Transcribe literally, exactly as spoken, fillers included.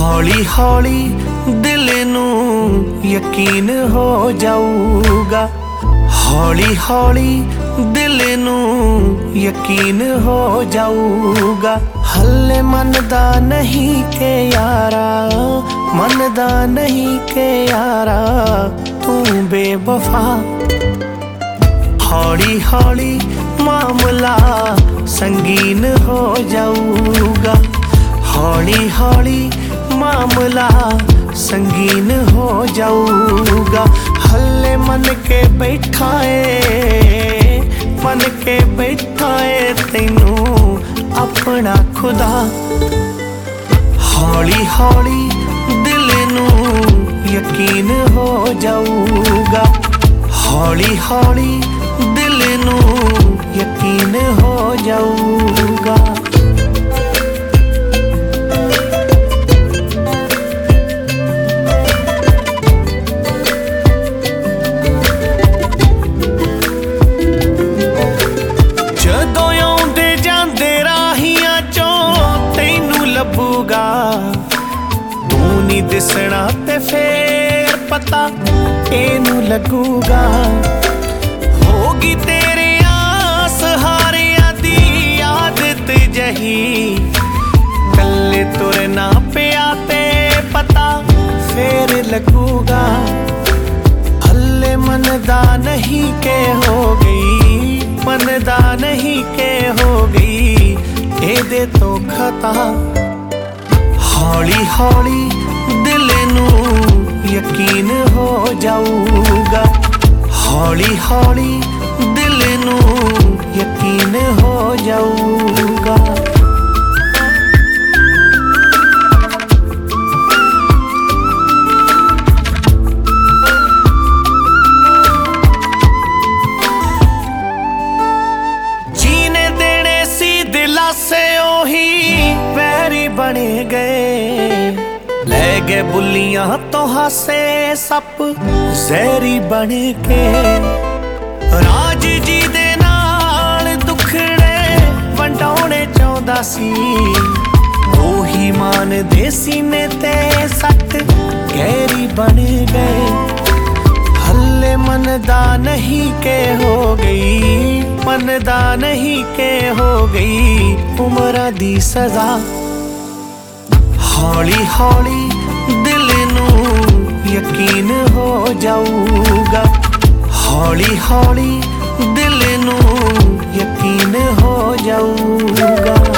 हौली हौली दिल नू यकीन हो जाऊगा, हौली हौली दिल नू यकीन हो जाऊगा। हल्ले मनदा नहीं के यारा, मनदा नहीं के यारा तू बेवफा। हौली हौली मामला संगीन हो जाऊगा, हौली हौली मामला संगीन हो जाऊगा। हल्ले मन के बैठा है, मन के बैठा है तैनू अपना खुदा। हौली हौली दिल नू यकीन हो जाऊगा, हौली हौली दिल नू यकीन हो जाऊगा। जदों आउंदे जांदे राहियां चों तैनू लभूगा, तू नहीं दिसना ते फेर पता एनू लगूगा। होगी तेरे सहारियां दी आदत जही, कल्ले तुरना पिया ते पता फेर लगूगा। हल्ले मनदा नहीं के हो गई, मनदा नहीं के हो गई एदे तो खता। हौली हौली दिल नू यकीन हो जाऊगा, हौली हौली दिल नू यकीन हो जाऊगा। जीने देने सी दिलासे ओही वैरी बने गए, ले गए बुलियां तो हासे सप जहरी बने के। राज जी दे नाल दुखड़े वंडाउने चाहुंदा सी, ओही मान दे सीने ते सट गहरी बन गए। हल्ले मनदा नहीं के हो गई, मनदा नहीं के हो गई उम्र दी सजा। हौली हौली दिल नू यकीन हो जाऊगा, हौली हौली दिल नू यकीन हो जाऊगा।